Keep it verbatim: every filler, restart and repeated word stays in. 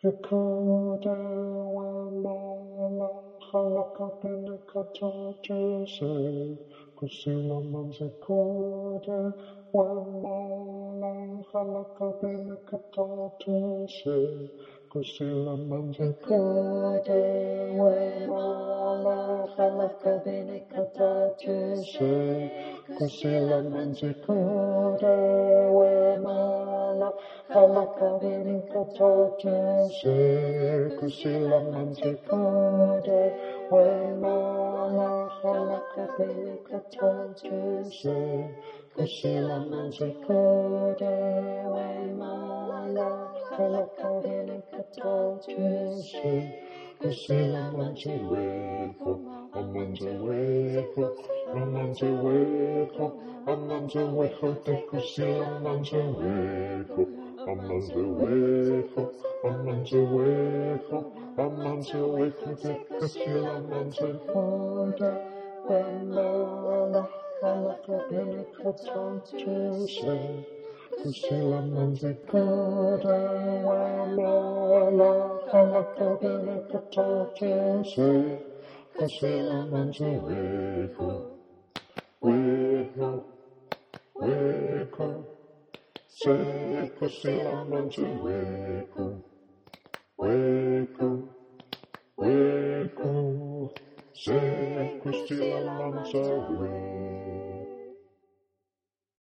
Yakuda Wamala Halakapina Katatuse Kusila Manzikuda Wamala Halakapina Katatuse Kusila Manzikuda Wamala Halakapina Katatuse Kusila Manzikuda Wamala Halakabini Katatuse Kusila Manzikuda Wemala Halakabini Katatuse Kusila Manzikuda Wemala Halakabini Katatuse Kusila Manziweko Amanziweko Amanziweko Amanziweko Te Kusila Manziweko Amanziweko Amanziweko Amanziweko Te Kusila Manzikuda Wemala Halakabini Katatuse Kusila Manzikuda Wemala Halakabini Katatuse Kusila Manziweko Weko Weko Say Kusila Manziweko Weko Weko Say Kusila Manziweko